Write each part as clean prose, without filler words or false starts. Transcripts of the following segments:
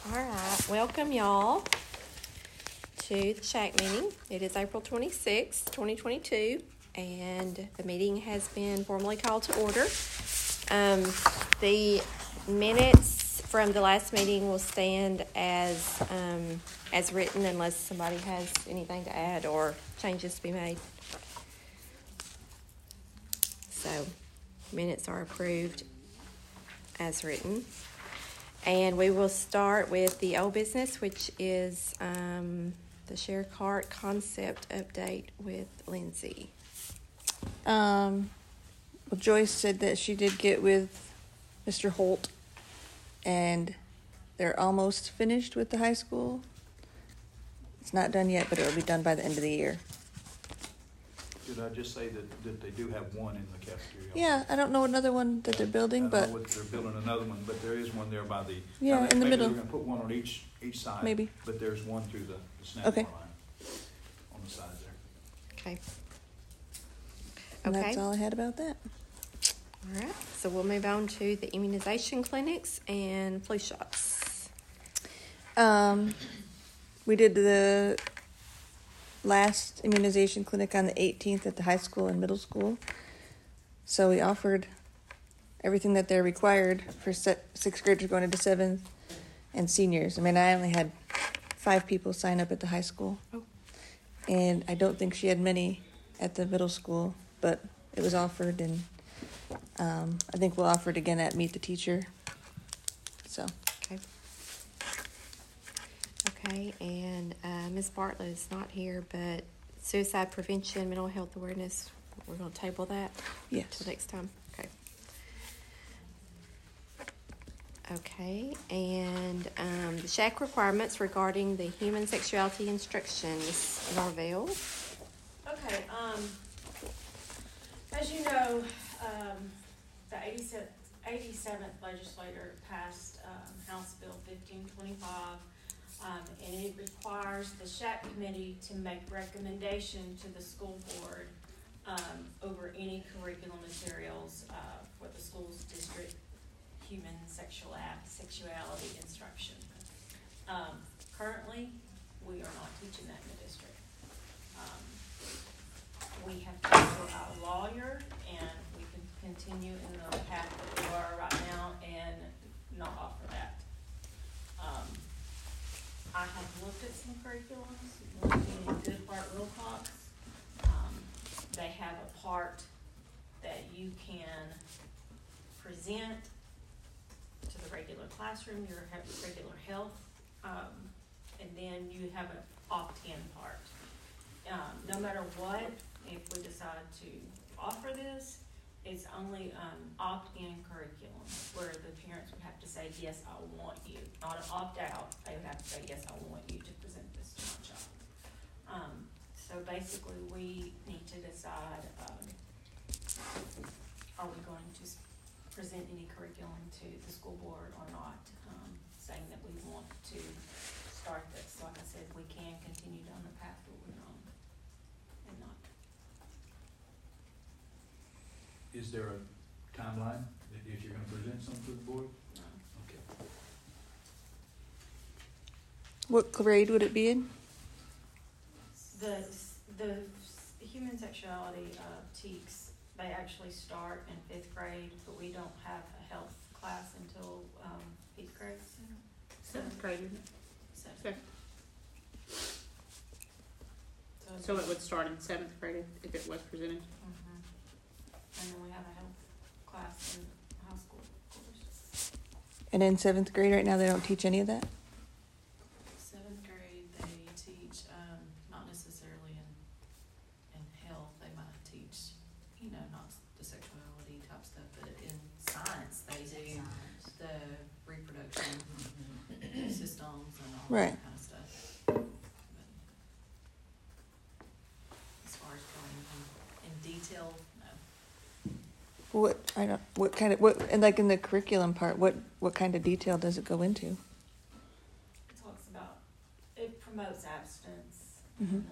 All right, welcome y'all to the SHAC meeting. It is April 26th, 2022, and the meeting has been formally called to order. The minutes from the last meeting will stand as written unless somebody has anything to add or changes to be made. So, minutes are approved as written. And we will start with the old business, which is the share cart concept update with Lindsay. Well, Joyce said that she did get with Mr. Holt, and they're almost finished with the high school. It's not done yet, but it will be done by the end of the year. Did I just say that they do have one in the cafeteria? Yeah, I don't know another one that they're building, but I don't know what they're building another one, but there is one there by the. Yeah, in the maybe middle. They're gonna put one on each side. Maybe. But there's one through the snack Okay. bar line on the side there. Okay. and Okay. that's all I had about that. All right. So we'll move on to the immunization clinics and flu shots. We did the last immunization clinic on the 18th at the high school and middle school. So we offered everything that they're required for sixth graders going into seventh and seniors. I mean, I only had 5 people sign up at the high school. Oh. And I don't think she had many at the middle school, but it was offered, and I think we'll offer it again at Meet the Teacher. So. Okay. Okay, and Ms. Bartlett is not here, but suicide prevention, mental health awareness, we're going to table that Yes. till next time. Okay. Okay, and the SHAC requirements regarding the human sexuality instructions, Norvell. Okay, as you know, the 87th legislature passed House Bill 1525, and it requires the SHAC committee to make recommendation to the school board over any curriculum materials for the school's district human sexuality instruction. Currently, we are not teaching that in the district. We have to go to our lawyer, and we can continue in the path that we are right now and not offer that. I have looked at some curriculums, looking at Good Part Wilcox. They have a part that you can present to the regular classroom, your regular health, and then you have an opt-in part. No matter what, if we decide to offer this, it's only opt-in curriculum where the parents would have to say, yes, I want you. Not an opt-out, they would have to say, yes, I want you to present this to my child. So basically, we need to decide, are we going to present any curriculum to the school board or not, saying that we want to start this. Like I said, we can continue down the path that we're on and not. Is there a timeline if you're gonna present something to the board? No. Okay. What grade would it be in? The human sexuality TEKS, they actually start in 5th grade, but we don't have a health class until 8th grade. 7th grade, isn't it? So it would start in 7th grade if it was presented. Mm-hmm. And then we have a health class in high school, of course. And in 7th grade right now, they don't teach any of that? 7th grade, they teach, not necessarily in health, they might teach, not the sexuality type stuff, but in science, they do the reproduction systems and all Right. that kind of stuff. But as far as going in detail, no. And like in the curriculum part, what kind of detail does it go into? It talks about, it promotes abstinence. Mhm. And,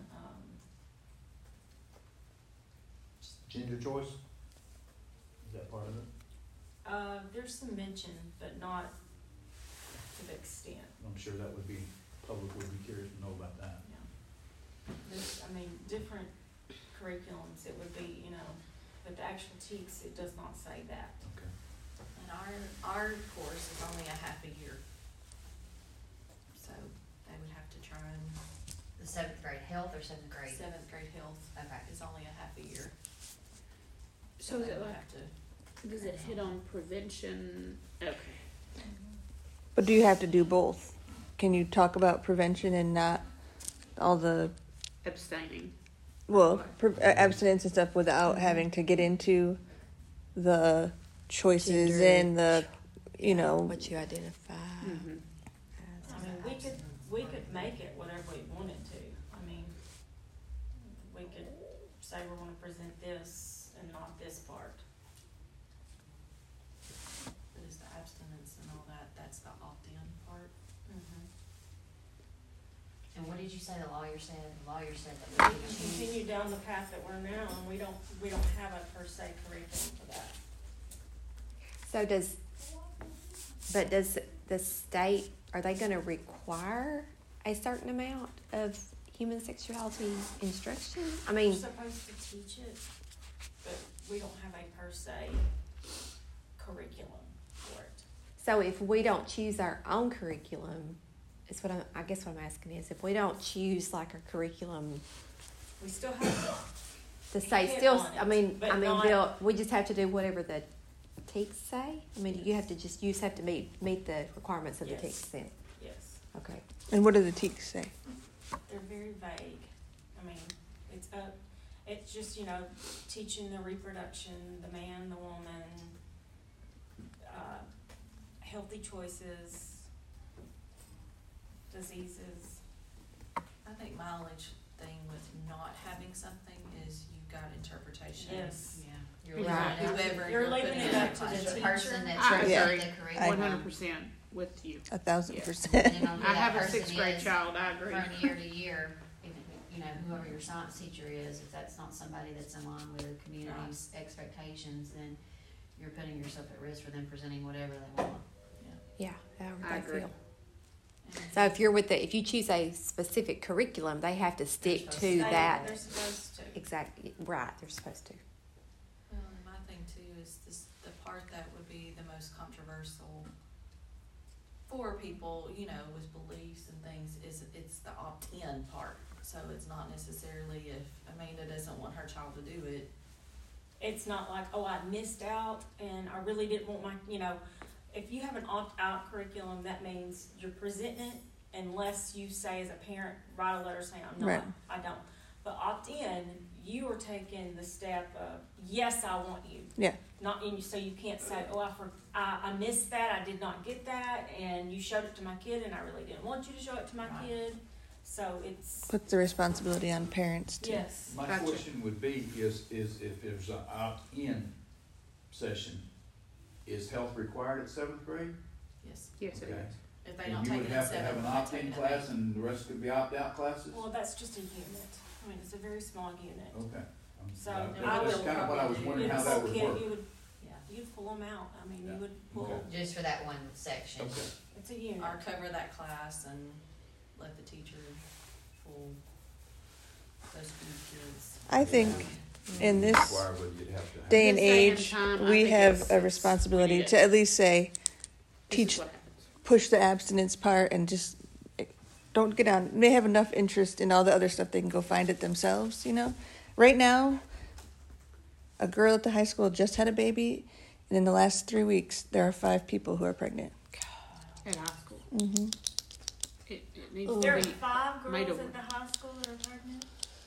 Gender choice? Is that part of it? there's some mention, but not to the extent. Okay. I'm sure that would be, public would be curious to know about that. There's, I mean, different curriculums, it would be, you know, but the actual TEKS, it does not say that. Okay. And our course is only a half a year. So they would have to try and, The 7th grade health or 7th grade? seventh grade health Okay. is only a half a year. So is they it would like, have to, does it hit on prevention? Okay. But do you have to do both? Can you talk about prevention and not all the Abstaining. abstinence and stuff without having to get into the choices Gender. and the, you know, What you identify Mhm. as. I mean, we could make it whatever we wanted to. I mean, we could say we're gonna present this and not this part. but it's the abstinence and all that, that's the opt-in part. And what did you say the lawyer said? The lawyer said We that we can could choose. continue down the path that we're now, and we don't have a per se curriculum for that. So does the state, are they gonna require a certain amount of human sexuality instruction? I We're mean, supposed to teach it, but we don't have a per se curriculum for it. so if we don't choose our own curriculum, is what I guess what I'm asking is, if we don't choose like a curriculum, We still have the state Hit still, on it, I mean, but not- we just have to do whatever the TEKS say? I mean, you have to meet the requirements of the Yes. TEKS then? yes, Okay. and what do the TEKS say? they're very vague. I mean, it's just, you know, teaching the reproduction, the man, the woman, healthy choices, diseases. I think my only thing with not having something is you've got interpretation. Yes. Yeah. You're Right. leaving it up to Whoever You're you're leaving putting it in up that to the the classroom. person that I chooses agree. the One curriculum. hundred percent with you. 1,000%. Depending on who I that have a person 6th grade is child, I agree. from year to year, you know, whoever your science teacher is, if that's not somebody that's in line with the community's expectations, then you're putting yourself at risk for them presenting whatever they want. Yeah, however I they agree. feel. And So if you choose a specific curriculum, they have to stick supposed to to. that. They're supposed to. Exactly, right, they're supposed to. Well, and my thing too is the part that would be the most controversial for people, you know, with beliefs and things, is it's the opt-in part. So it's not necessarily if Amanda doesn't want her child to do it. It's not like, oh, I missed out and I really didn't want my, you know, if you have an opt-out curriculum, that means you're presenting it unless you say as a parent, write a letter saying, I'm not, Right. I don't. But opt-in, you are taking the step of, yes, I want you. Yeah. Not in, so you can't say, oh, I missed that, I did not get that, and you showed it to my kid and I really didn't want you to show it to my Right. kid. So it's, Puts the responsibility on parents too. yes. My Gotcha. question would be, is if there's an opt-in session, is health required at 7th grade? Yes. Yes, it Okay. is. If they And don't you take would it at have to 7, have an they opt-in take it at class 8. and the rest could be opt-out classes? Well, that's just a unit. I mean, it's a very small unit. Okay. So That's I kind of what I was would- wondering You'd how that would pull work. kid- Yeah. You'd pull them out. I mean, Yeah. you would pull, Okay. Just for that one section. Okay. it's a unit. Or cover that class and let the teacher pull those few kids. I think in this Require whether you'd have to have- day and This day and age, time, I we think have it's- a responsibility we need to it. at least say, This is teach, what happens. push the abstinence part and just don't get on. They have enough interest in all the other stuff, they can go find it themselves, you know? Right now, a girl at the high school just had a baby, and in the last 3 weeks, there are 5 people who are pregnant. At high school. Mm-hmm. It needs to There are be 5 made girls over. at the high school that are pregnant.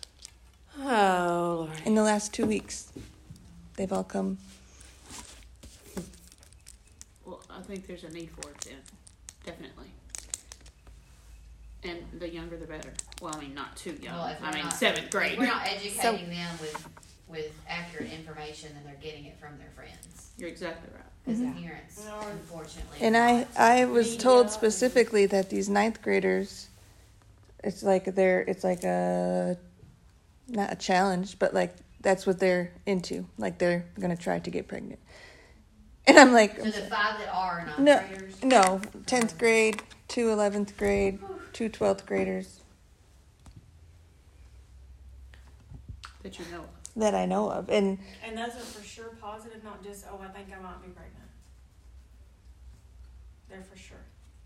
Oh, Lord. In the last 2 weeks, they've all come. Well, I think there's a need for it then, definitely. And the younger the better. Well, I mean, not too young. Well, if I we're mean, not- 7th grade. If we're not educating them with accurate information, then they're getting it from their friends. You're exactly right. Because Mhm. the parents, No. unfortunately. And are I not. was Media told and- specifically that these 9th graders, it's like not a challenge, but like that's what they're into. Like they're gonna try to get pregnant. And I'm like, So the 5 that are No. non-graders. no, 10th grade, 2 11th grade, 2 12th graders That you know of. that I know of. And And those are for sure positive, not just, oh, I think I might be pregnant. They're for sure.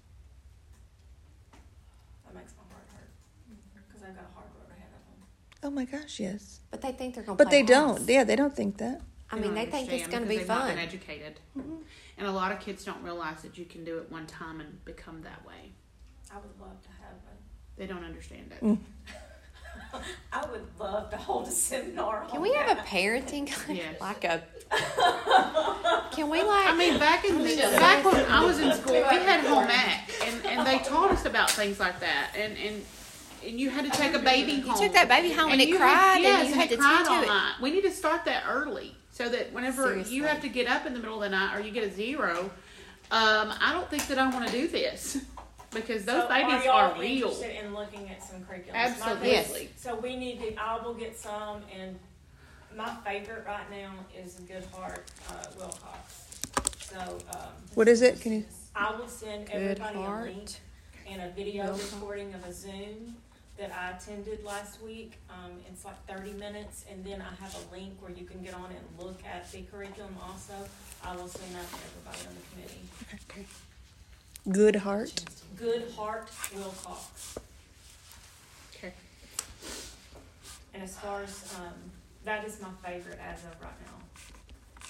That makes my heart hurt, because I've got a hard road ahead of them. oh my gosh, yes. But they think they're gonna But play they house. don't. Yeah, they don't think that. I mean, they think it's understand gonna because be they've not fun. been educated. And a lot of kids don't realize that you can do it one time and become that way. I would love to have They don't understand it. Mm. I would love to hold a seminar on Can we have a that. parenting, Yes. like a, can we like? I mean, back when I was in school, we had home ec, and they taught us about things like that, and you had to take a baby home. You took that baby home and it you cried yes, and you had it to cried tend all to it. night. We need to start that early so that whenever Seriously. you have to get up in the middle of the night or you get a 0, I don't think that I want to do this because those So babies y'all are real. interested in looking at some curriculum? Absolutely. Yes. So we need to, I will get some, and my favorite right now is Good Heart, Wilcox. So, What is it? Can you? I will send Good everybody a Heart. link and a video Wilcox. recording of a Zoom that I attended last week. It's like 30 minutes, and then I have a link where you can get on and look at the curriculum also. I will send that to everybody on the committee. Good Heart. Good Heart Wilcox. Okay. And as far as, that is my favorite as of right now.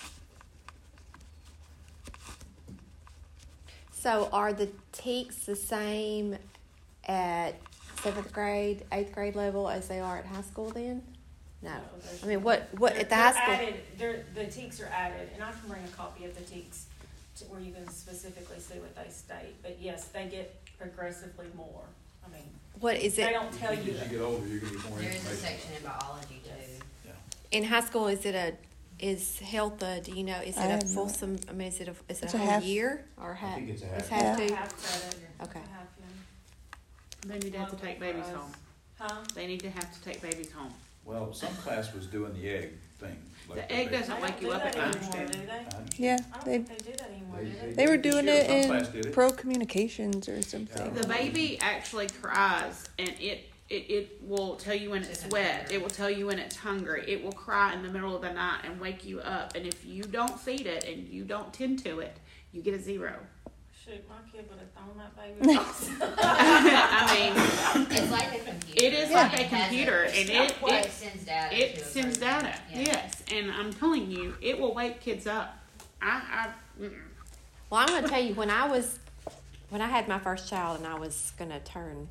So are the TEKs the same at 7th grade, 8th grade level as they are at high school then? No. there's I mean, no- what at the they're high school? added, the TEKs are added, and I can bring a copy of the TEKs to where you can specifically see what they state. But yes, they get progressively more. I mean, What is they it? don't tell you As that. you get older, you're gonna get more There is a information. section in biology too. In high school, is health do you know, is I it have a no- fulsome, I mean, is it It's a a whole half. year or half? I think it's a It's half. half Yeah. too? Half credit. Okay. Half, yeah. They need to have to take babies home. Huh? They need to have to take babies home. Well, some class was doing the egg thing. like The egg they- doesn't They wake don't you do up that at night. anymore, do they? I understand. Yeah, I don't they think they do that anymore, do they? they were doing it Some class did in it. pro communications or something. The baby actually cries, and it will tell you when it's wet. It will tell you when it's hungry. It will cry in the middle of the night and wake you up. And if you don't feed it and you don't tend to it, you get a 0. Shoot, my kid would have thrown that baby off. I mean, It's like a computer. it is Yeah. like a computer, and It sends data. it to a sends program. data. Yeah. Yes, and I'm telling you, it will wake kids up. Mm-mm. Well, I'm going to tell you, when I had my first child and I was going to turn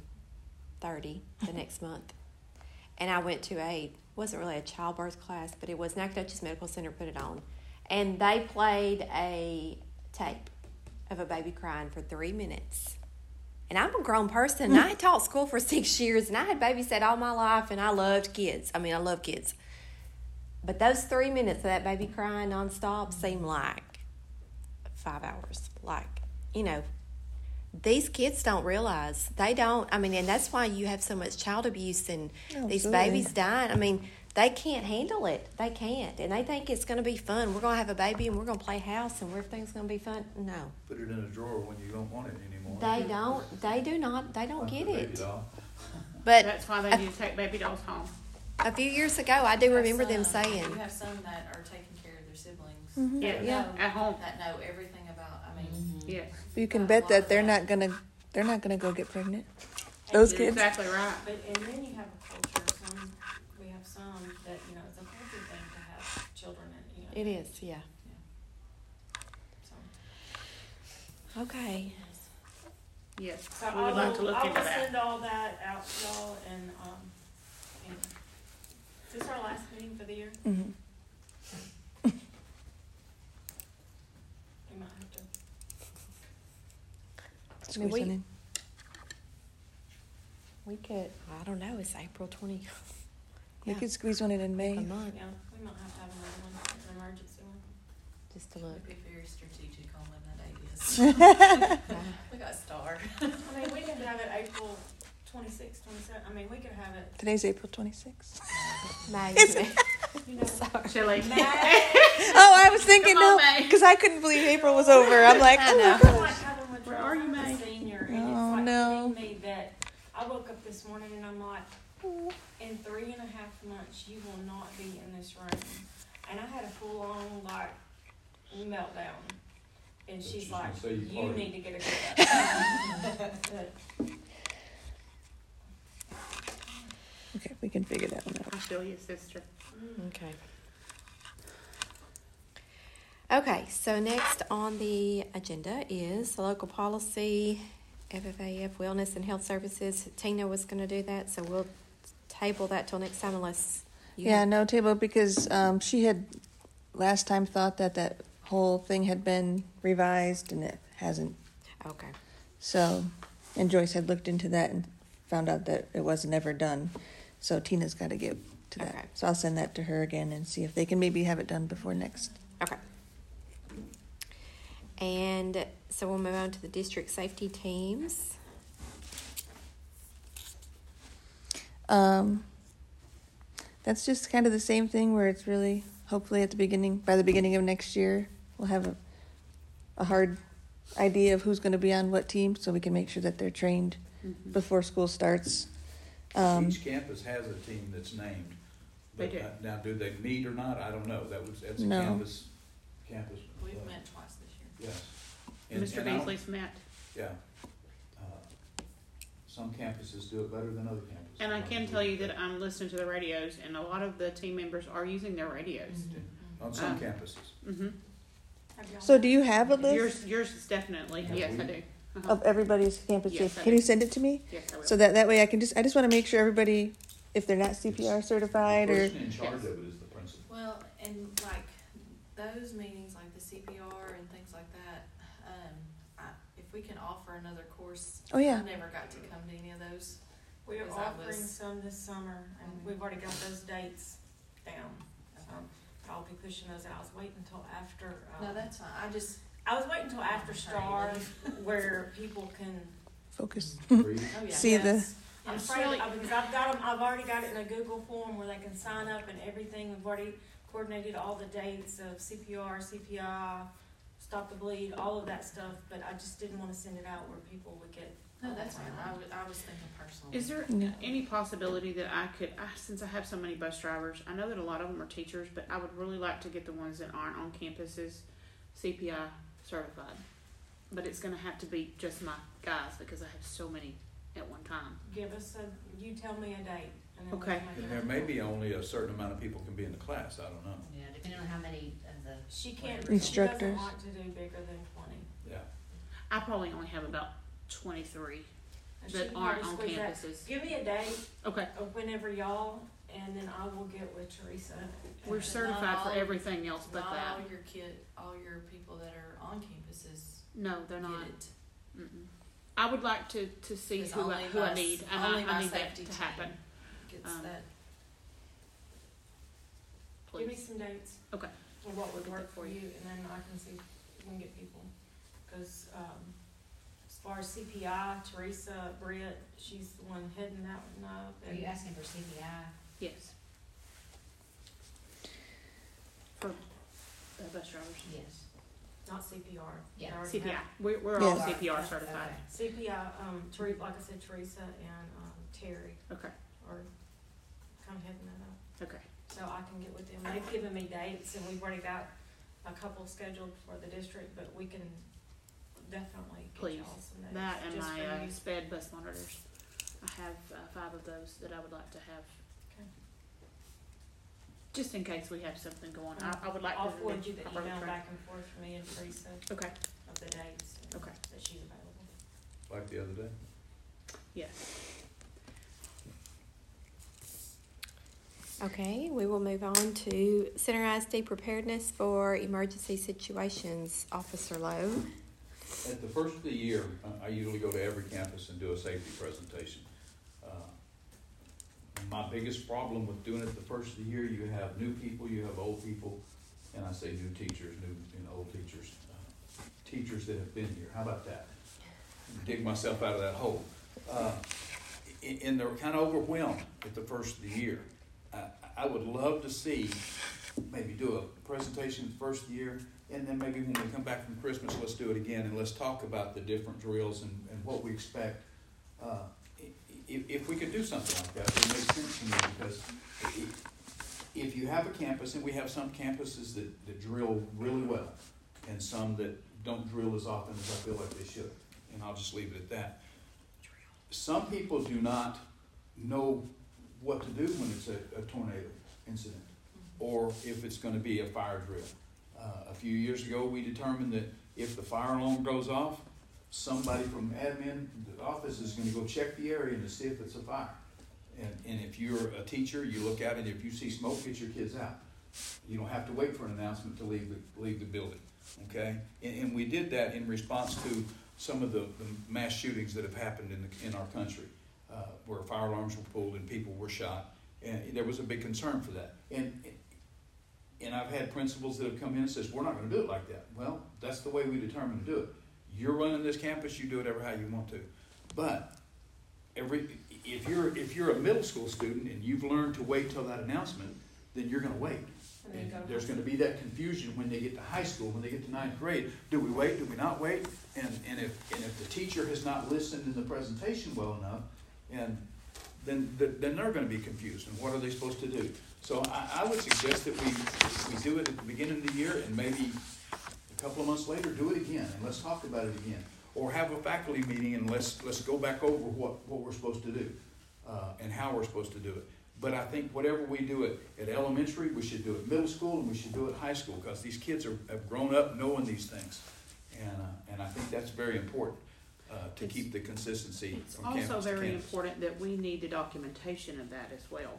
30 the next month, and I went to wasn't really a childbirth class, but it was Nacogdoches Medical Center put it on, and they played a tape of a baby crying for 3 minutes. And I'm a grown person, and I had taught school for 6 years, and I had babysat all my life, and I loved kids. I mean, I love kids. But those 3 minutes of that baby crying nonstop seemed like 5 hours. Like, you know, these kids don't realize. They don't. I mean, and that's why you have so much child abuse and these Absolutely. babies dying. I mean, they can't handle it. They can't. And they think it's going to be fun. We're going to have a baby and we're going to play house and everything's going to be fun. No. Put it in a drawer when you don't want it anymore. They don't. They do not. They don't Like get the baby it. doll. But That's why they need to take baby dolls home. a few years ago, I do remember them saying, You have some that are taking care of their siblings. Mhm. Yeah, that Yeah. know- at home. That know everything about, I mean, Mhm. Yes, You can bet that they're not gonna go get pregnant. Those you're kids. exactly right. But, and then you have a culture, we have some that, you know, it's a culture thing to have children and, you know. it is, yeah. So, Okay. Yes, so we would like to look I into will that. send all that out to y'all and, is this our last meeting for the year? Mm-hmm. We might have to. Squeeze we- one in. We could, I don't know, it's April 20th. We Yeah. could squeeze one in A month. month, Yeah, we might have to have another one, an emergency one. just to look. it'd be very strategic on when that date is. We got starred. I mean, we could have it April 26th, 27th, I mean, we could have it, Today's April 26th. Maybe. you know. Sorry. Chili. Oh, I was thinking Come on, no, May. because I couldn't believe April was over. I'm like, I oh know. my It's like gosh. having Where are you, withdrawal May? as a senior, and Oh, it's this morning and I'm like, in 3.5 months, you will not be in this room. And I had a full-on, like, meltdown. And But she's she's like, gonna say you you partied. need to get a grip. But Okay, we can figure that one out. I feel you, sister. Okay. Okay, so next on the agenda is the local policy, FFAF Wellness and Health Services. Tina was going to do that, so we'll table that till next time unless you Yeah, have- no table because she had last time thought that whole thing had been revised and it hasn't. Okay. So, and Joyce had looked into that and found out that it wasn't ever done. So Tina's got to get to that. Okay. So I'll send that to her again and see if they can maybe have it done before next. Okay. And so we'll move on to the district safety teams. That's just kind of the same thing where it's really hopefully by the beginning of next year we'll have a hard idea of who's going to be on what team so we can make sure that they're trained before school starts. Each campus has a team that's named. They But do. now, do they meet or not? I don't know. That's a No. campus. We've met twice this year. Yes. Mr. and I don't- Beasley's met. Yeah. Some campuses do it better than other campuses. And I can tell you that I'm listening to the radios, and a lot of the team members are using their radios. On some Um, campuses. Mm-hmm. So do you have a list Yours is definitely, Yeah, yes, we- I do. of everybody's campus? Yes, I Can do. you send it to me? Yes, I will. So that way I just want to make sure everybody, if they're not CPR certified The or, person in charge of it is the principal. Well, and like those meetings, like the CPR and things like that, if we can offer another course. Oh, yeah. I never got to come to any of those. We are Because I offering was- some this summer, and Mhm. we've already got those dates down. So I'll be pushing those out. I was waiting until after. No, that's fine. I was waiting until after Sorry, stars, Lily. where people can. focus. Breathe. Oh, yeah. See the- Yes. I'm It's afraid really- because I've got them. I've already got it in a Google form where they can sign up and everything. We've already coordinated all the dates of CPR, CPI, Stop the Bleed, all of that stuff. But I just didn't want to send it out where people would get. No, that's fine. I was thinking personally. Is there Yeah. any possibility that I could, since I have so many bus drivers, I know that a lot of them are teachers, but I would really like to get the ones that aren't on campuses CPI certified. But it's going to have to be just my guys because I have so many at one time. Give us you tell me a date. And then Okay. we'll make And it there up. may be only a certain amount of people can be in the class. I don't know. Yeah, depending on how many of the. She can't. whatever. She doesn't Instructors. want to do bigger than 20. Yeah. I probably only have about 23 And she that can aren't probably on squeeze that. campuses. Give me a date Okay. of whenever y'all, and then I will get with Teresa. We're And- certified for all- everything else but Not that. all your people that are on campuses No, they're get not. it. Mm-mm. I would like to see Because who I only need, and only I my need that safety to team happen, Gets Um, that. Give me please. some dates. Okay. Of what would Get work that for for you, and then I can see if we can get people. Because, as far as CPI, Teresa, Britt, she's the one heading that one up. Are you asking for CPI? Yes. For bus drivers. Yes. Not CPR. Yeah. They already CPI. have- We're all Yes. CPR certified. CPI, like I said, Teresa and, Terry Okay. are kind of heading that up. Okay. So I can get with them. They've given me dates, and we've already got a couple scheduled for the district, but we can definitely get Please. y'all some dates. That and just my for you. sped bus monitors. I have 5 of those that I would like to have. Okay. Just in case we have something going. I would like I'll to. forward you the properly email trained. back and forth from me and Teresa Okay. of the dates and Okay. that she's available. Like the other day. Yes. Okay, we will move on to Center ISD preparedness for emergency situations. Officer Lowe. At the first of the year, I usually go to every campus and do a safety presentation. My biggest problem with doing it the first of the year, you have new people, you have old people, and I say new teachers, new and old teachers, teachers that have been here. How about that? Dig myself out of that hole. And they're kind of overwhelmed at the first of the year. I would love to see, maybe do a presentation the first of the year, and then maybe when we come back from Christmas, let's do it again, and let's talk about the different drills and what we expect. if we could do something like that, it makes sense to me, because if you have a campus, and we have some campuses that drill really well, and some that don't drill as often as I feel like they should, and I'll just leave it at that. Some people do not know what to do when it's a tornado incident, or if it's gonna be a fire drill. A few years ago, we determined that if the fire alarm goes off, somebody from admin, the office is gonna go check the area to see if it's a fire. And if you're a teacher, you look at it, if you see smoke, get your kids out. You don't have to wait for an announcement to leave the building, okay? And we did that in response to some of the mass shootings that have happened in our country, where fire alarms were pulled and people were shot. And there was a big concern for that. And I've had principals that have come in and says, we're not gonna do it like that. Well, that's the way we determined to do it. You're running this campus, you do it ever how you want to. But if you're a middle school student and you've learned to wait till that announcement, then you're gonna wait. And there's gonna be that confusion when they get to high school, when they get to 9th grade. Do we wait, do we not wait? And if the teacher has not listened in the presentation well enough, then they're gonna be confused. And what are they supposed to do? So I would suggest that we do it at the beginning of the year, and maybe a couple of months later, do it again, and let's talk about it again. Or have a faculty meeting and let's go back over what we're supposed to do, and how we're supposed to do it. But I think whatever we do at elementary, we should do it middle school, and we should do it high school, because these kids have grown up knowing these things. And I think that's very important, to keep the consistency It's from campus to also very campus. important that we need the documentation of that as well.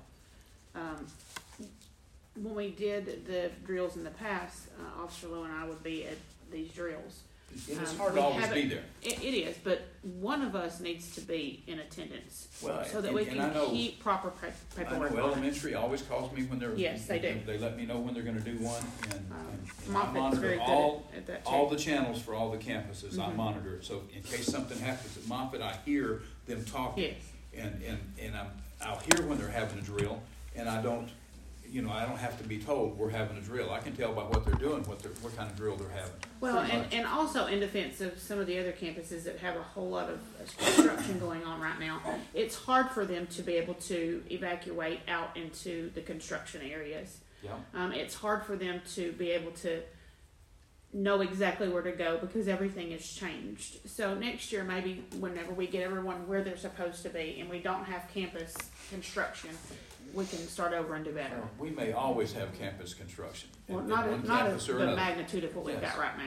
When we did the drills in the past, Officer Lowe and I would be at these drills. And it's hard we to always haven't- be there. It is, but one of us needs to be in attendance, Well, so that and- we and I can know- keep proper I paperwork know on it. elementary always calls me when they're. Yes, they do. They let me know when they're gonna do one, and I Moffitt's monitor very good all at that all too. the channels for all the campuses. I Mhm. monitor it, so in case something happens at Moffitt, I hear them talking. Yes, And I'll hear when they're having a drill, and I don't have to be told we're having a drill. I can tell by what they're doing, what kind of drill they're having. well, Pretty much. and also in defense of some of the other campuses that have a whole lot of construction going on right now, it's hard for them to be able to evacuate out into the construction areas. Yeah. It's hard for them to be able to know exactly where to go because everything has changed. So next year, maybe whenever we get everyone where they're supposed to be and we don't have campus construction, we can start over and do better. Well, we may always have campus construction. Well, at not one not campus of or the another. magnitude of what we've Yes. got right now.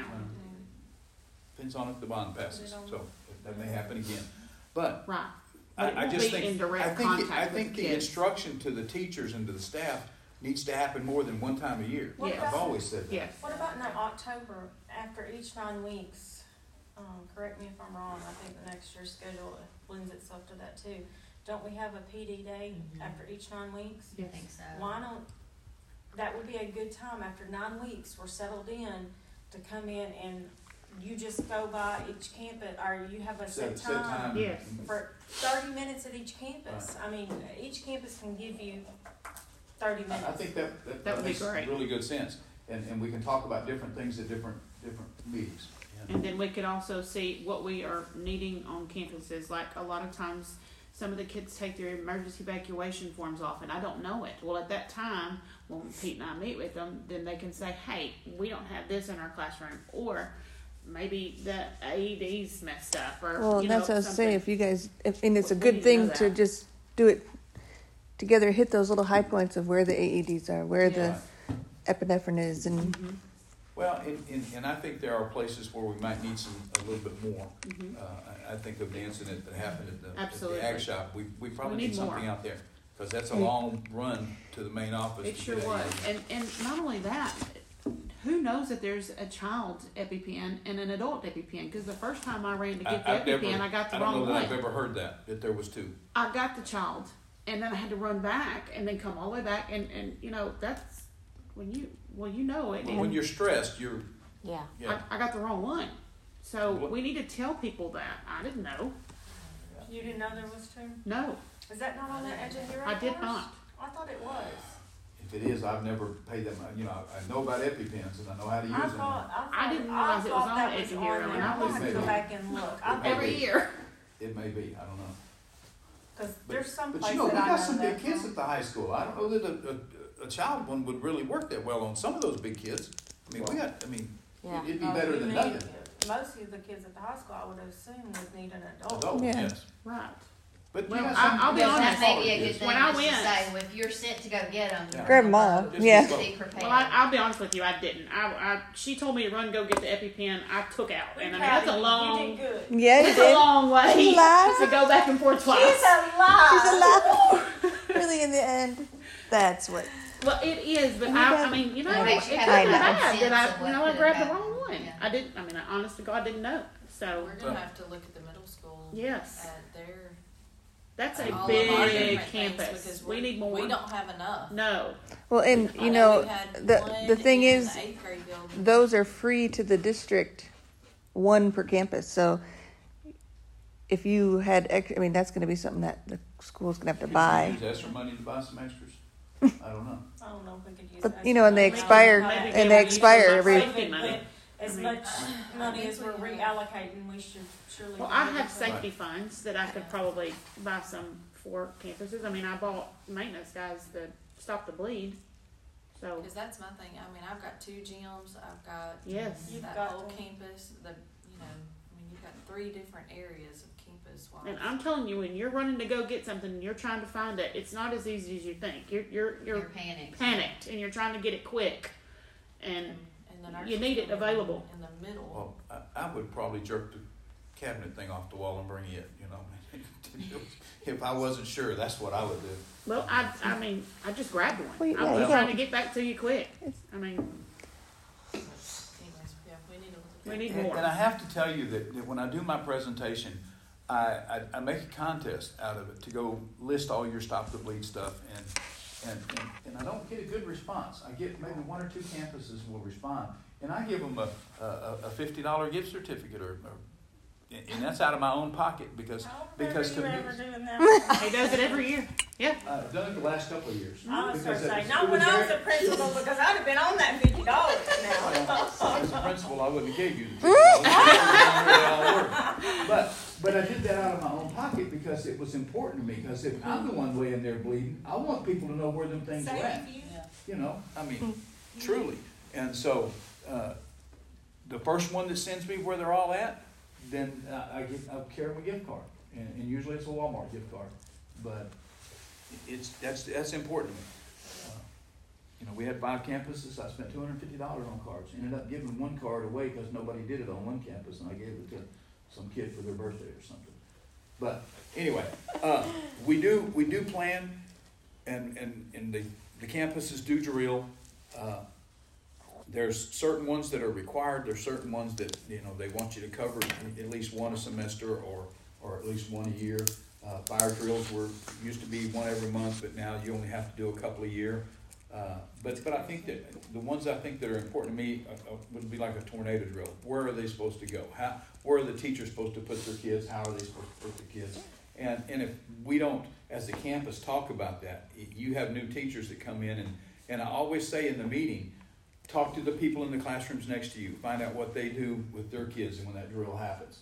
Depends on if the bond passes, so that may happen again. But Right. But it I won't just be think, in direct I contact think with the kids. instruction to the teachers and to the staff needs to happen more than one time a year. What Yes. I've about- always said that. Yes. What about in October, after each 9 weeks? Correct me if I'm wrong, I think the next year's schedule lends itself to that too. Don't we have a PD day after each 9 weeks? I think so. Why don't, that would be a good time, after 9 weeks, we're settled in, to come in and you just go by each campus, or you have a set time Yes. for 30 minutes at each campus. I mean, each campus can give you 30 minutes. I think That that would be makes great. really good sense. And we can talk about different things at different meetings. And then we could also see what we are needing on campuses. Like a lot of times, some of the kids take their emergency evacuation forms off, and I don't know it. Well, at that time, when Pete and I meet with them, then they can say, "Hey, we don't have this in our classroom," or maybe the AED's messed up, or Well, you know, that's what I was saying. something. If you guys, and it's a We good need to thing know to that. just do it together, hit those little high points of where the AEDs are, where Yeah. the epinephrine is, and Mhm, Well, and I think there are places where we might need a little bit more. mhm. I think of the incident that happened at the Absolutely. ag shop. We probably We need need something more. out there, because that's a long run to the main office. It to sure get was. AED. And not only that, who knows if there's a child EpiPen and an adult EpiPen? Because the first time I ran to get the I've never- EpiPen, I got the I don't know wrong that I've one. ever heard that there was two. I got the child, and then I had to run back and then come all the way back, and you know that's when you know it. When you're stressed, you're, Yeah. yeah. I got the wrong one, so What- we need to tell people that. I didn't know. You didn't know there was two? No, Is that not on the edge of your I did course? not. I thought it was. If it is, I've never paid them, I know about EpiPens and I know how to use them. I didn't realize it was on that the edge was of on here, there. and I I'm gonna have to was- go back and look. I thought every year. It may be, I don't know. Cause there's some But places you know, we that I got know some big that kids from. at the high school. I don't know that a child one would really work that well on some of those big kids. I mean, Yeah. it'd be Oh, better you than need- nothing. Most of the kids at the high school, I would assume, would need an adult. Adult, Yeah. yes. Right. But Well, you got some. I'll be you got some honest. That may smaller be a good kids. thing When I just to went- say, well, if you're sent to go get them. Yeah. Grab 'em all. Just Yeah. go. Be prepared. Well, I'll be honest with you, I didn't. She told me to run, go get the EpiPen. I took out, and I mean that's a long, You did good. Yeah, you it's a did. long way She lied. to go back and forth twice. She's alive. She's alive. Really, in the end, that's what. Well, it is, but And you I got- mean, you know, It it makes you couldn't have be a bad sense that of I what I could grabbed the have wrong one. happened. I didn't. I mean, I honest to God didn't know. So We're gonna have to look at the middle school. yes, At their. that's a all of our big different things, campus. because We need more. We don't have enough. No, Well, and I you know, we had the one thing in is, the 8th grade building. those are free to the district, one per campus. So if you had, I mean, that's going to be something that the school's going to have to Could you buy. use ESSER money to buy some extras? I don't know. I don't know if we could use But that. you know, and they Maybe expire, not. maybe and they they would use expire some every. safety money. As I mean, much money as we're reallocating, we should surely. well, be I able have to- safety funds that I could probably buy some for campuses. I mean, I bought maintenance guys that stop the bleed. So Cause that's my thing, I mean, I've got 2 gyms, I've got yes, that got whole to. campus, you've got 3 different areas of campus wise. and I'm telling you, when you're running to go get something, and you're trying to find it. It's not as easy as you think. You're panicked. panicked, and you're trying to get it quick, and And then our you need it system available. in the middle. Well, I would probably jerk the cabinet thing off the wall and bring it, you know. If I wasn't sure, that's what I would do. well, I mean, I just grabbed one. Well, yeah, I was you trying don't- to get back to you quick. I mean, Anyways, yeah, we need to look at we need And more. I have to tell you that when I do my presentation, I make a contest out of it to go list all your Stop the Bleed stuff, and I don't get a good response. I get maybe 1 or 2 campuses will respond, and I give them a $50 gift certificate, and that's out of my own pocket because to me, He does it every year. Yeah. I've done it the last couple of years. I was gonna Because say, it not when I was a principal, because I'd have been on that $50 now. As a principal, I wouldn't have gave you the $50. But I did that out of my own pocket because it was important to me. Because if I'm the one laying there bleeding, I want people to know where them things are at. You know, I mean, truly. And so, the first one that sends me where they're all at, then I carry them a gift card, and usually it's a Walmart gift card. But that's important to me. You know, we had 5 campuses. I spent $250 on cards. Ended up giving 1 card away because nobody did it on one campus, and I gave it to some kid for their birthday or something. But anyway, we do plan, and the campuses do drill. There's certain ones that are required. There's certain ones that they want you to cover at least 1 a semester or at least 1 a year. Fire drills used to be 1 every month, but now you only have to do a couple a year. But I think that the ones I think that are important to me would be like a tornado drill. Where are they supposed to go? Where are the teachers supposed to put their kids? How are they supposed to put their kids? And if we don't, as a campus, talk about that, you have new teachers that come in, and I always say in the meeting, talk to the people in the classrooms next to you. Find out what they do with their kids and when that drill happens.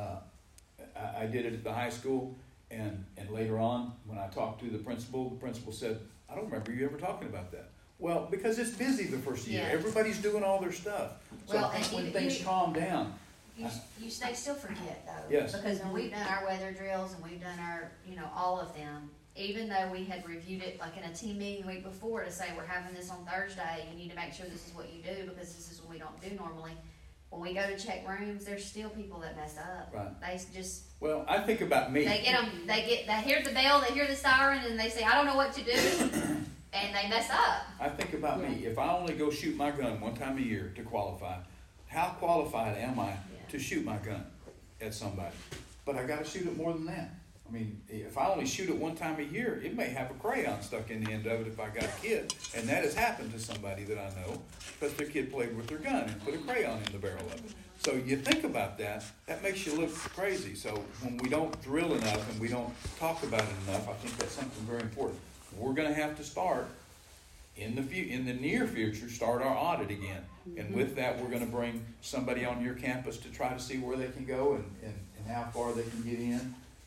I did it at the high school, and later on, when I talked to the principal said, I don't remember you ever talking about that. Well, because it's busy the first year. Yeah. Everybody's doing all their stuff. So Well, I think and when things calm down, They still forget though. Yes. Because when we've done our weather drills and we've done our, all of them, even though we had reviewed it like in a team meeting the week before to say we're having this on Thursday, you need to make sure this is what you do because this is what we don't do normally. When we go to check rooms, there's still people that mess up. Right. They just, well, I think about me. they hear the bell, they hear the siren, and they say, I don't know what to do, and they mess up. I think about me. If I only go shoot my gun 1 time a year to qualify, how qualified am I to shoot my gun at somebody? But I got to shoot it more than that. I mean, if I only shoot it 1 time a year, it may have a crayon stuck in the end of it if I got a kid. And that has happened to somebody that I know because their kid played with their gun and put a crayon in the barrel of it. So you think about that, that makes you look crazy. So when we don't drill enough and we don't talk about it enough, I think that's something very important. We're going to have to start in the near future, start our audit again. And with that, we're going to bring somebody on your campus to try to see where they can go and how far they can get in.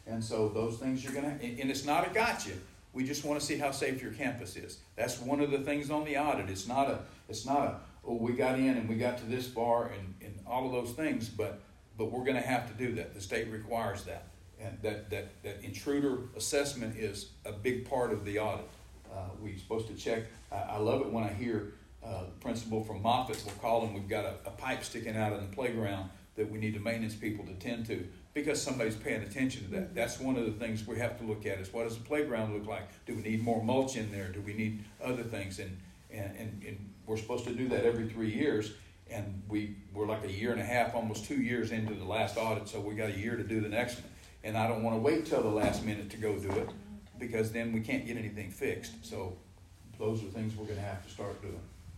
And so those things you're gonna, and it's not a gotcha. We just want to see how safe your campus is. That's one of the things on the audit. It's not a, oh, we got in and we got to this far and all of those things, but we're gonna have to do that. The state requires that. And that intruder assessment is a big part of the audit. We're supposed to check. I love it when I hear the principal from Moffitt will call and we've got a pipe sticking out in the playground that we need the maintenance people to tend to because somebody's paying attention to that. That's one of the things we have to look at is what does the playground look like? Do we need more mulch in there? Do we need other things? And we're supposed to do that every 3 years. And we're like a year and a half, almost 2 years into the last audit, so we got a year to do the next one. And I don't want to wait till the last minute to go do it because then we can't get anything fixed. So those are things we're going to have to start doing.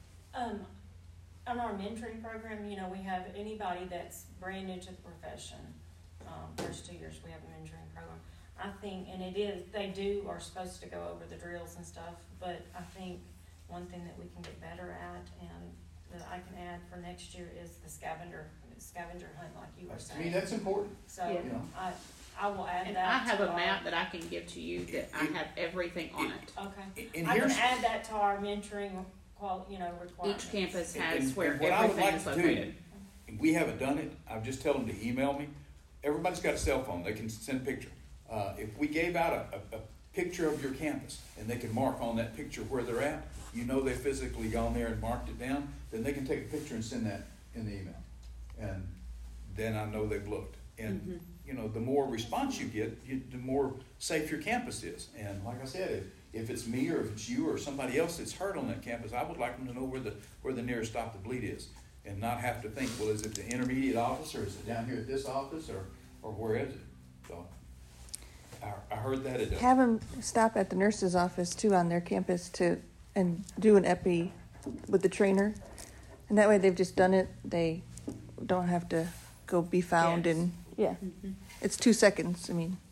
On our mentoring program, you know, we have anybody that's brand new to the profession. First 2 years we have a mentoring program. I think, and they are supposed to go over the drills and stuff, but I think one thing that we can get better at and that I can add for next year is the scavenger hunt, like you were saying. To me, that's important. So You know. I will add And that. I have to a map that I can give to you that I have everything on it. Okay. And I can here's, add that to our mentoring, requirements. Each campus And- has and where what I would everything like is to do- located. we haven't done it. I just tell them to email me. Everybody's got a cell phone. They can send a picture. If we gave out a picture of your campus and they can mark on that picture where they're at, you know they physically gone there and marked it down, then they can take a picture and send that in the email. And then I know they've looked. And, you know, the more response you get, the more safe your campus is. And like I said, if it's me or if it's you or somebody else that's hurt on that campus, I would like them to know where the nearest stop to bleed is. And not have to think, well, is it the intermediate office or is it down here at this office or where is it? So I heard that it does. Have them stop at the nurse's office too on their campus and do an epi with the trainer. And that way they've just done it. They don't have to go be found Yes. It's 2 seconds. I mean,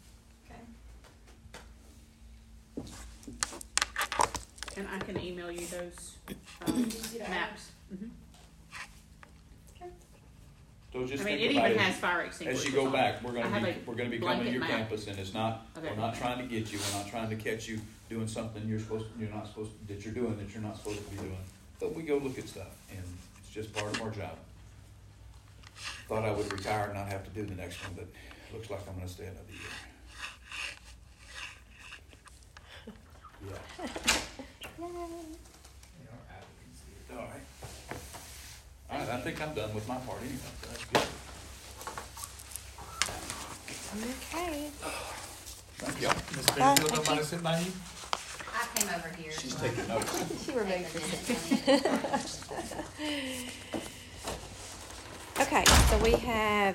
Okay. And I can email you those maps. So just I mean, think it about even has fire extinguishers. as you go on back, it. we're I have gonna be coming to blanket your map. campus, and it's not Okay. we're not trying to get you. We're not trying to catch you doing something you're not supposed that you're doing that you're not supposed to be doing. But we go look at stuff, and it's just part of our job. Thought I would retire and not have to do the next one, but looks like I'm going to stay another year. Yeah. All right. All right. I think I'm done with my part anyway. So that's good. Okay. Thank you. Ms. Fairfield, don't mind us sitting by you? I came over here. She's so I taking can notes. You were take making a minute. Okay, so we have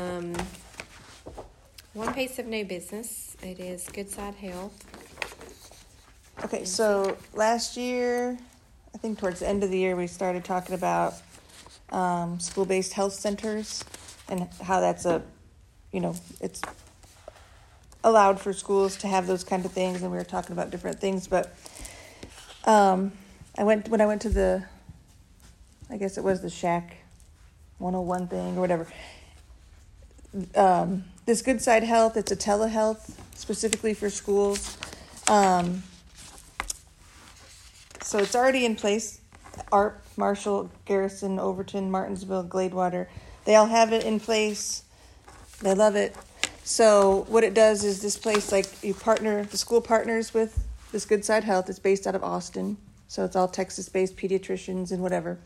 one piece of new business. It is Goodside Health. okay, so last year, I think towards the end of the year, we started talking about school-based health centers and how that's it's allowed for schools to have those kind of things, and we were talking about different things. But when I went to the, I guess it was the Shack 101 thing or whatever. This Goodside Health, it's a telehealth specifically for schools. So it's already in place. ARP, Marshall, Garrison, Overton, Martinsville, Gladewater, they all have it in place. They love it. So what it does is this place, like the school partners with this Goodside Health. It's based out of Austin. So it's all Texas-based pediatricians and whatever.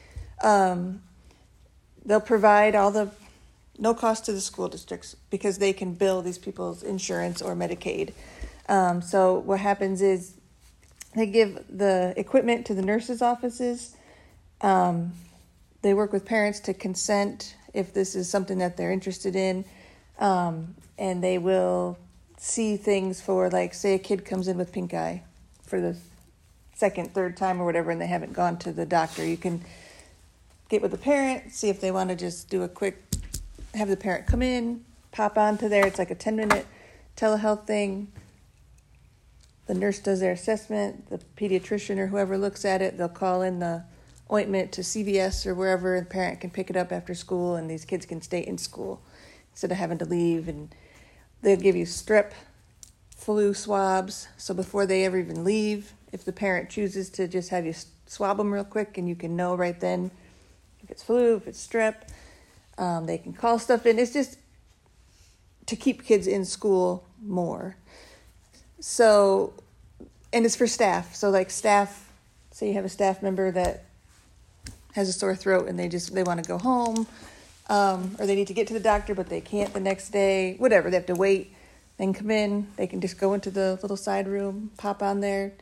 They'll provide no cost to the school districts because they can bill these people's insurance or Medicaid. So what happens is they give the equipment to the nurses' offices. They work with parents to consent if this is something that they're interested in. And they will see things for, like, say a kid comes in with pink eye for the second, third time or whatever, and they haven't gone to the doctor. You can get with the parent, see if they want to just do have the parent come in, pop onto there. It's like a 10-minute telehealth thing. The nurse does their assessment. The pediatrician or whoever looks at it, they'll call in the ointment to CVS or wherever, and the parent can pick it up after school, and these kids can stay in school instead of having to leave. And They'll give you strep, flu swabs. So before they ever even leave, if the parent chooses to just have you swab them real quick, and you can know right then if it's flu, if it's strep. They can call stuff in. It's just to keep kids in school more. So, and it's for staff. So like staff, say you have a staff member that has a sore throat and they want to go home, or they need to get to the doctor, but they can't the next day, whatever, they have to wait, they can come in, they can just go into the little side room, pop on there.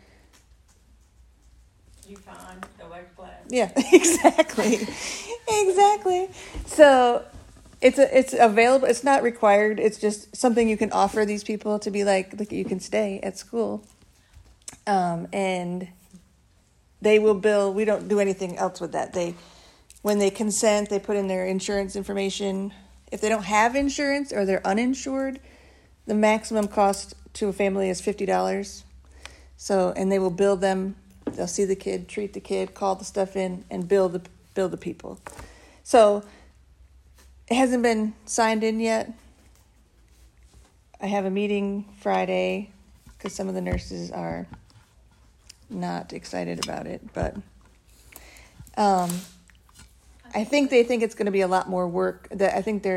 You find, go back to class. Yeah, exactly. Exactly. So it's available. It's not required. It's just something you can offer these people to be like, look, you can stay at school. And they will bill. We don't do anything else with that. When they consent, they put in their insurance information. If they don't have insurance or they're uninsured, the maximum cost to a family is $50. So, and they will bill them. They'll see the kid, treat the kid, call the stuff in, and bill the people. So it hasn't been signed in yet. I have a meeting Friday because some of the nurses are not excited about it, but I think they think it's going to be a lot more work. That I think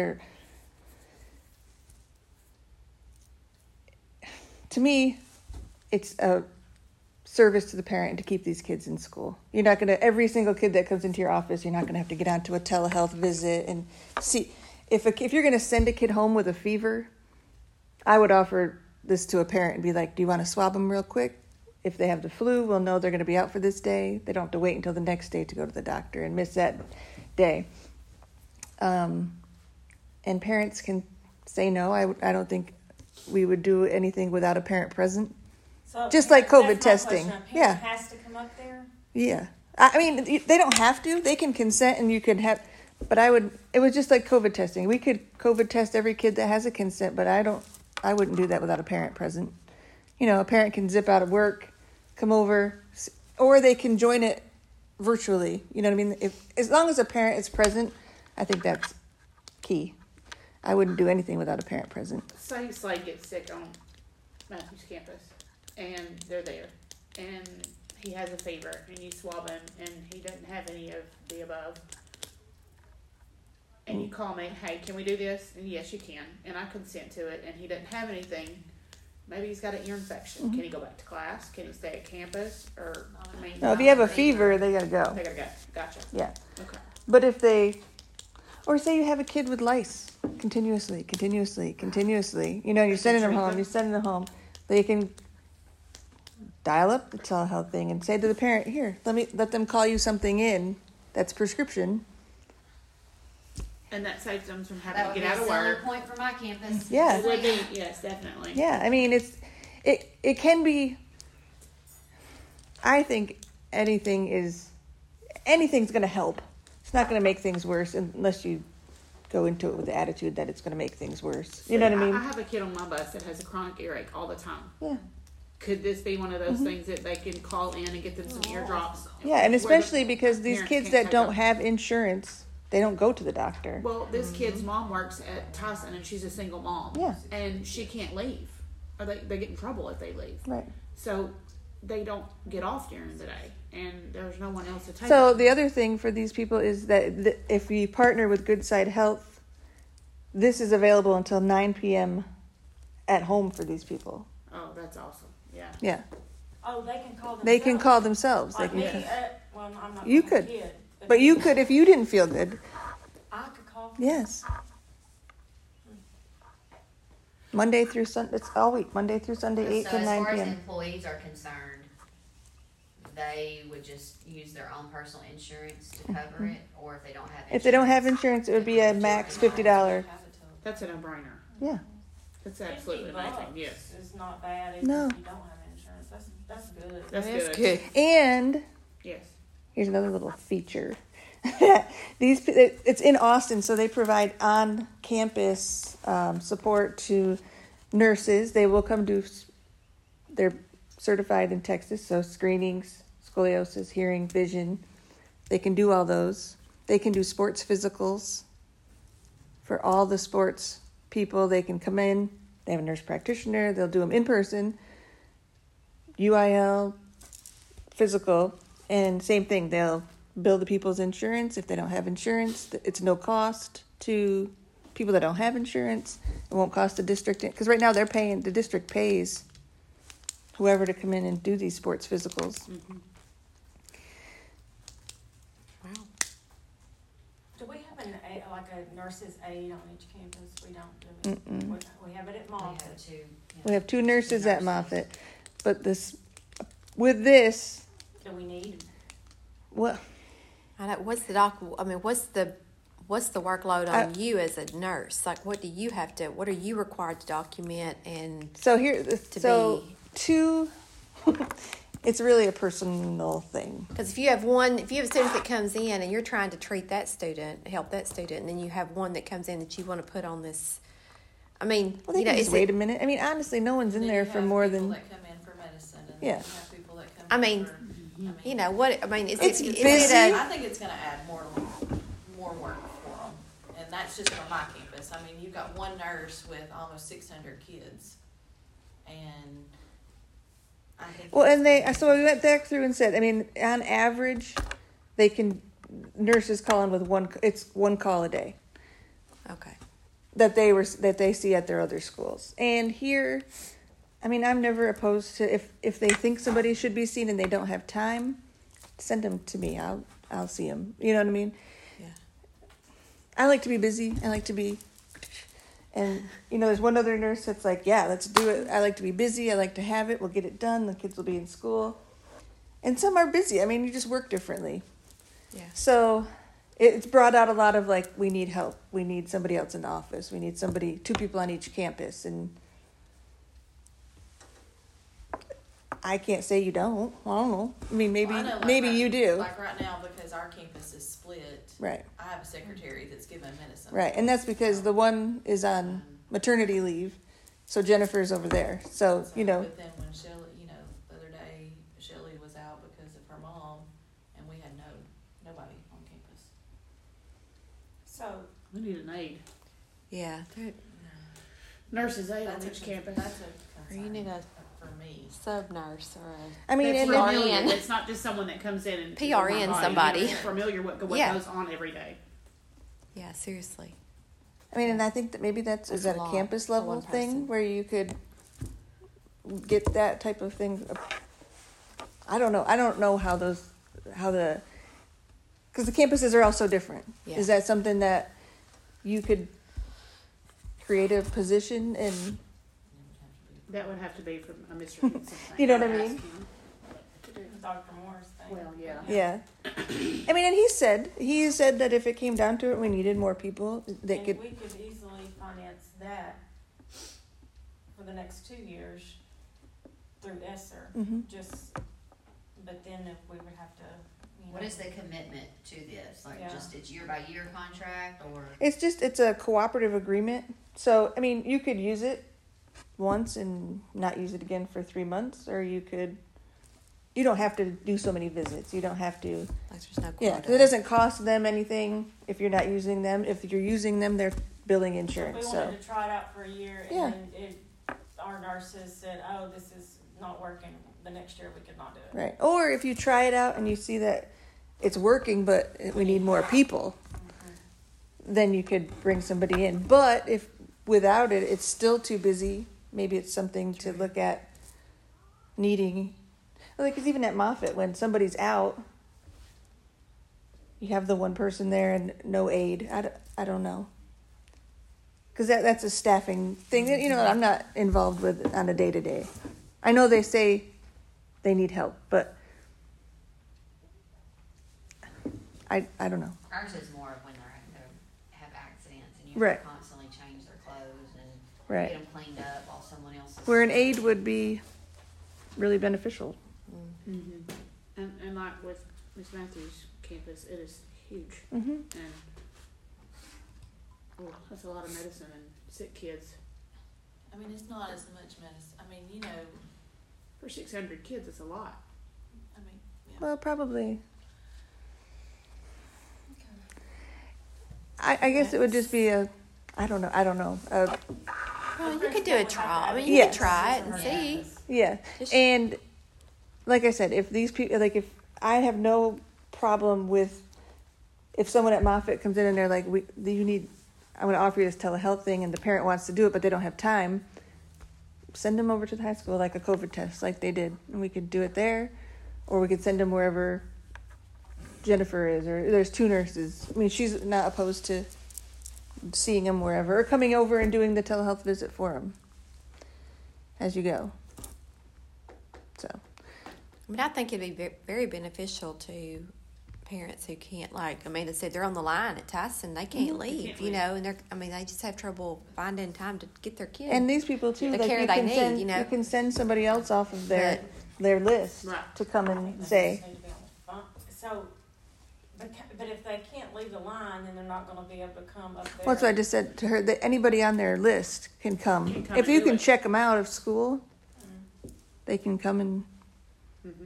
to me, it's a service to the parent to keep these kids in school. You're not going to, every single kid that comes into your office, you're not going to have to get onto a telehealth visit and see. If you're going to send a kid home with a fever, I would offer this to a parent and be like, do you want to swab them real quick? If they have the flu, we'll know they're going to be out for this day. They don't have to wait until the next day to go to the doctor and miss that day. And parents can say no. I don't think we would do anything without a parent present. So Just like COVID that's my testing. question. A Yeah. parent has to come up there? Yeah. I mean, they don't have to. They can consent and you can have, but it was just like COVID testing. We could COVID test every kid that has a consent, but I wouldn't do that without a parent present. You know, a parent can zip out of work, come over, or they can join it virtually. You know what I mean? As long as a parent is present, I think that's key. I wouldn't do anything without a parent present. Say Slade gets sick on Matthews campus, and they're there, and he has a fever, and you swab him, and he doesn't have any of the above. And you call me, hey, can we do this? And yes, you can. And I consent to it, and he doesn't have anything. Maybe he's got an ear infection. Can he go back to class? Can he stay at campus? Or, I mean, No, if you have a fever, they gotta go. they gotta go. Gotcha. Yeah. Okay. But or say you have a kid with lice continuously. You know, you're sending them home. They can dial up the telehealth thing and say to the parent, here, let them call you something in that's prescription. And that saves them from That having would to be get a out of selling work. point for my campus. Yeah. It would be, yes, definitely. Yeah, I mean, it can be, I think anything's going to help. It's not going to make things worse unless you go into it with the attitude that it's going to make things worse. You know what I mean? I have a kid on my bus that has a chronic earache all the time. Yeah. Could this be one of those things that they can call in and get them some eardrops? Yeah, and especially because these Parents kids can't that take don't them. have insurance, they don't go to the doctor. Well, this kid's mom works at Tyson, and she's a single mom. Yeah. And she can't leave, or they get in trouble if they leave. Right. So they don't get off during the day, and there's no one else to take So them. the other thing for these people is that if we partner with Goodside Health, this is available until 9 p.m. at home for these people. Oh, that's awesome. Yeah. Yeah. Oh, they can call themselves? They can call themselves. They Like me, can, well, I'm not You a could. kid, but you could, if you didn't feel good. I could call. Yes. Monday through Sunday, it's all week. Monday through Sunday, 8 So to as 9 far as p.m. employees are concerned, they would just use their own personal insurance to cover it, or if they don't have insurance. If they don't have insurance, it would be a max $50. That's a no-brainer. Yeah. That's absolutely amazing. Yes. It's not bad even No. if you don't have insurance. That's good. That's good. And Yes. here's another little feature. It's in Austin, so they provide on-campus support to nurses. They will come do. They're certified in Texas, so screenings, scoliosis, hearing, vision. They can do all those. They can do sports physicals for all the sports people. They can come in, They have a nurse practitioner. They'll do them in person, UIL, physical, and same thing. They'll bill the people's insurance. If they don't have insurance, it's no cost to people that don't have insurance. It won't cost the district, because right now the district pays whoever to come in and do these sports physicals. Wow. Do we have like a nurse's aide on each campus? We don't, do we? We have it at We Moffitt. have two. yeah. We have 2 nurses at Moffitt, but with this, Do we need? well, I know, what's the workload on you as a nurse? Like, what are you required to document and so here, to be? 2, it's really a personal thing. Because if you have a student that comes in and you're trying to treat that student, help that student, and then you have one that comes in that you want to put on this, I mean, Well, they can just wait a minute. I mean, honestly, no one's in Then there you for have more people than. that come in for medicine, and Yeah. you have people that come I in mean, for, you know what? I mean, It's is busy. it I think it's gonna add more work for them, and that's just for my campus. I mean, you've got one nurse with almost 600 kids, and I think. Well, and so we went back through and said, I mean, on average, nurses call in with one call a day okay? that they see at their other schools. And here, I mean, I'm never opposed to if they think somebody should be seen and they don't have time, send them to me. I'll see them. You know what I mean? Yeah. I like to be busy. I like to be, and there's one other nurse that's like, yeah, let's do it. I like to be busy. I like to have it. We'll get it done. The kids will be in school. And some are busy. I mean, you just work differently. Yeah. So it's brought out a lot of like, we need help. We need somebody else in the office. We need 2 people on each campus. And I can't say you don't. I don't know. I mean, maybe Well, I know, like maybe right- you do. Like right now, because our campus is split, Right. I have a secretary that's given medicine. Right. And that's because the one is on maternity leave. So Jennifer's over there. So, But then when Shelley, the other day, Shelley was out because of her mom, and we had nobody on campus. So, We need an aide. Yeah. Nurses aide on That's each a, campus. that's a Or you concern need a for me. sub nurse or I mean, That's and familiar. PRN. It's not just someone that comes in and PRN body. somebody. It's familiar what Yeah. goes on every day. yeah, seriously. and I think that maybe is That's that a a lot campus for level one thing person. where you could get that type of thing. I don't know. I don't know because the campuses are all so different. Yeah. Is that something that you could create a position in? That would have to be from a Mr. Henson thing. You know what I I'd mean? ask him to do. Dr. Moore's thing. Well, yeah. Yeah. I mean, and he said that if it came down to it, we needed more people that And could. we could easily finance that for the next 2 years through ESSER, Mhm. but then if we would have to, What is the commitment to this? Like, Yeah. just it's year by year contract, or? It's a cooperative agreement. So I mean, you could use it once and not use it again for 3 months, or you don't have to do so many visits. You don't have to. Like there's no Yeah, quota. 'cause it doesn't cost them anything if you're not using them. If you're using them, they're billing If insurance. we So wanted to try it out for a year Yeah. and then our nurses said, oh, this is not working, the next year we could not do it. right. Or if you try it out and you see that it's working, but we need more people, then you could bring somebody in. But if without it, it's still too busy. Maybe it's something to look at needing. Like, 'cause even at Moffitt, when somebody's out, you have the one person there and no aide. I don't know. Because that's a staffing thing that, I'm not involved with on a day-to-day. I know they say they need help, but I don't know. Ours is more of when they have accidents and you Right. have to constantly change their clothes and Right. get them cleaned up while someone else is. Where an aide would be really beneficial. Mm-hmm. And like with Miss Matthews' campus, it is huge. Mm-hmm. And that's a lot of medicine and sick kids. I mean, it's not as much medicine. I mean, For 600 kids, it's a lot. I mean, yeah. Well, probably. I guess it would just be I don't know. Well, you could do a trial. I mean, you Yes. could try it and see. Yeah, Just- and like I said, if these people, like, if I have no problem with if someone at Moffitt comes in and they're like, I'm going to offer you this telehealth thing, and the parent wants to do it, but they don't have time, send them over to the high school, like a COVID test, like they did, and we could do it there, or we could send them wherever Jennifer is, or there's 2 nurses. I mean, she's not opposed to seeing them wherever, or coming over and doing the telehealth visit for them as you go. So, I mean, I think it'd be very beneficial to parents who can't, like Amanda said, they're on the line at Tyson, they can't leave, can't you leave. know, and they just have trouble finding time to get their kids. and these people too, The like care you they can need, send, you know. you can send somebody else off of their list Right. to come and say, So, but if they can't leave the line, then they're not gonna be able to come up there. well, that's what I just said to her, that anybody on their list can come. Can come If and you do can it. check them out of school, they can come and, Mm-hmm.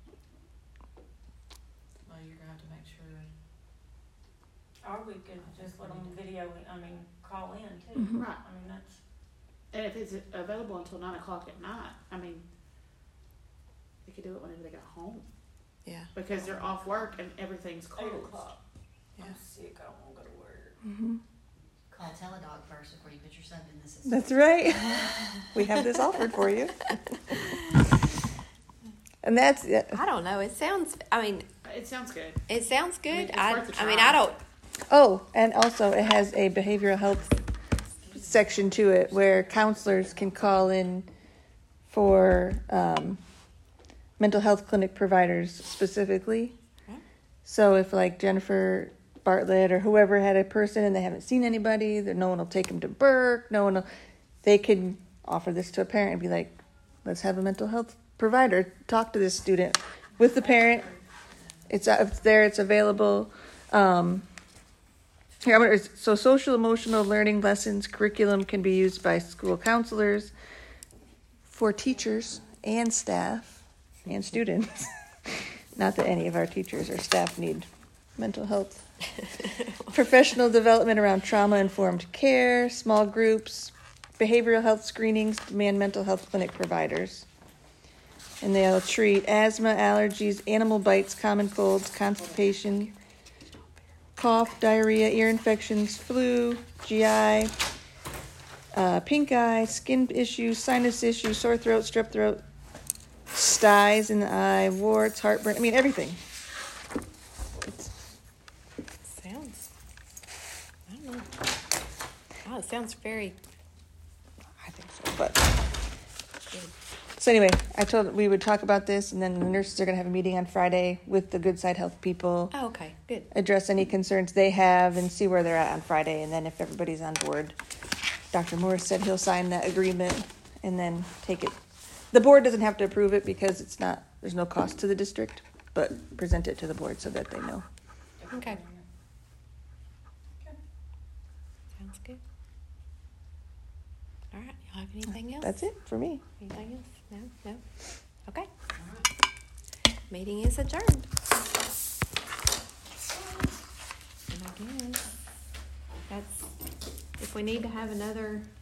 Well, you're gonna have to make sure. Or we could just let them call in too. Mhm. Right. I mean, that's, And if it's available until 9 o'clock at night, I mean, they could do it whenever they got home Yeah. because they're off work and everything's 8 closed. o'clock. Yeah. I'm sick, I don't wanna go to work. Call Teledog first before you put your son in the system. that's right. We have this offered for you. And that's, I don't know. It sounds good. It sounds good. I mean, it's I worth a mean, try. I don't. oh, and also it has a behavioral health section to it where counselors can call in for mental health clinic providers specifically. Okay. So if like Jennifer Bartlett or whoever had a person and they haven't seen anybody, that no one will take them to Burke, they can offer this to a parent and be like, let's have a mental health provider talk to this student with the parent. It's there, it's available. So social emotional learning lessons curriculum can be used by school counselors, for teachers and staff and students. Not that any of our teachers or staff need mental health. Professional development around trauma-informed care, small groups, behavioral health screenings, demand mental health clinic providers. And they'll treat asthma, allergies, animal bites, common colds, constipation, cough, diarrhea, ear infections, flu, GI, pink eye, skin issues, sinus issues, sore throat, strep throat, styes in the eye, warts, heartburn. I mean, everything. Sounds. I don't know. Oh, it sounds very. I think so, but. So anyway, I told we would talk about this, and then the nurses are going to have a meeting on Friday with the Good Side Health people, Oh, okay. Good. address any concerns they have, and see where they're at on Friday. And then if everybody's on board, Dr. Morris said he'll sign that agreement and then take it. The board doesn't have to approve it because there's no cost to the district, but present it to the board so that they know. Okay. Sounds good. All right. Y'all have anything else? That's it for me. Anything else? No? Okay. Meeting is adjourned. And I guess if we need to have another